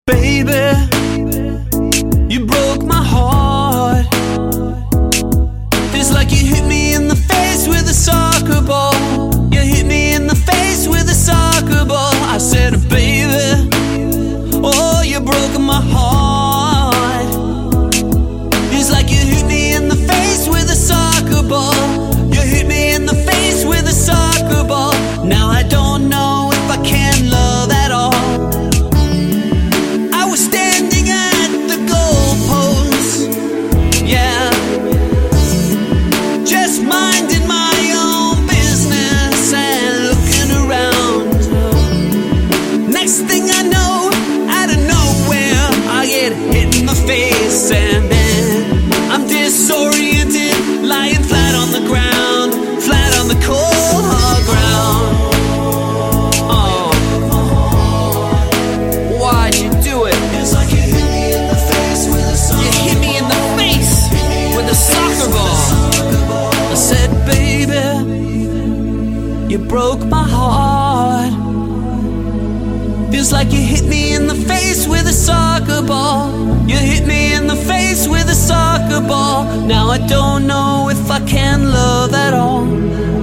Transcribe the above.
Baby, you broke my heart. Feels like you hit me in the face with a soccer ball. You hit me in the face with a soccer ball. I said, baby, oh, you broke my heart. Feels like you hit me in the face with a soccer ball. You hit me in the face with a soccer ball. Now I don't know if I can love at all. I was standing at the goalpost, yeah, just minding my own business and looking around. Next thing I know, out of nowhere, I get hit in the face, and then I'm disoriented, lying flat on the ground, flat on the cold hard ground. Oh, why'd you do it? It's like you hit me in the face with a soccer ball. You hit me in the face with a soccer ball. I said, baby, you broke my heart. Feels like you hit me in the face with a soccer ball. You hit me in the face with a soccer ball. Now I don't know if I can love at all.